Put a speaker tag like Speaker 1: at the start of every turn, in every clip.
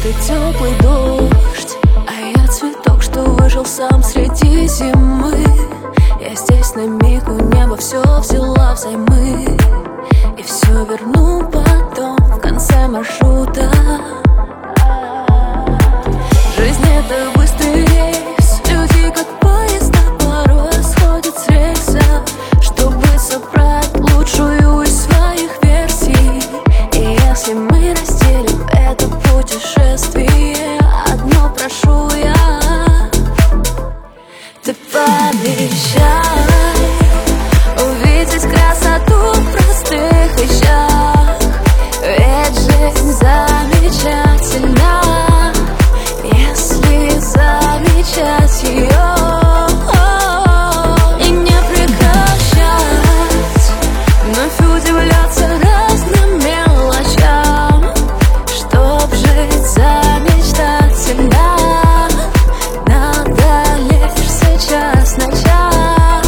Speaker 1: ты теплый дождь, а я цветок, что выжил сам среди зимы. Я здесь на миг, у неба все взяла взаймы, и все верну потом в конце маршрута. Жизнь — это быстрый рейс, люди как поезда порой сходят с рельса, чтобы собрать лучшую из своих версий. И если мы разделим это путешествие, одно прошу я: ты пообещай увидеть красоту в простых вещах, ведь жизнь замечательна, если замечать ее и не прекращать, вновь удивляться разным мелочам, чтоб жить замечательно, надо лишь сейчас начать.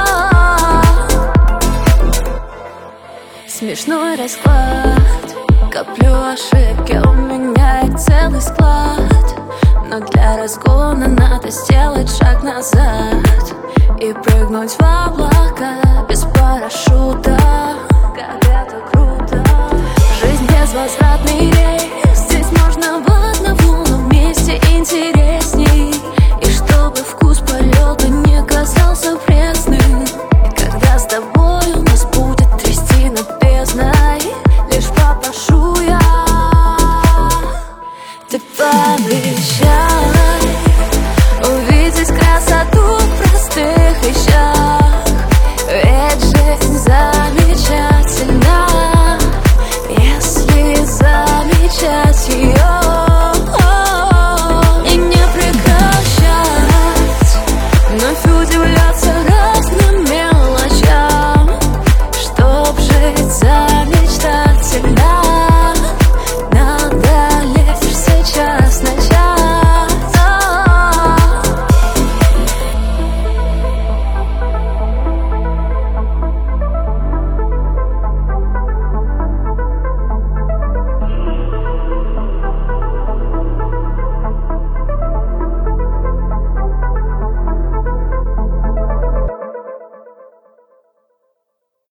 Speaker 1: Смешной расклад, коплю ошибки, у меня их целый склад, но для разгона надо сделать шаг назад и прыгнуть в облака без парашюта. Как это круто! Жизнь — безвозвратный рейс,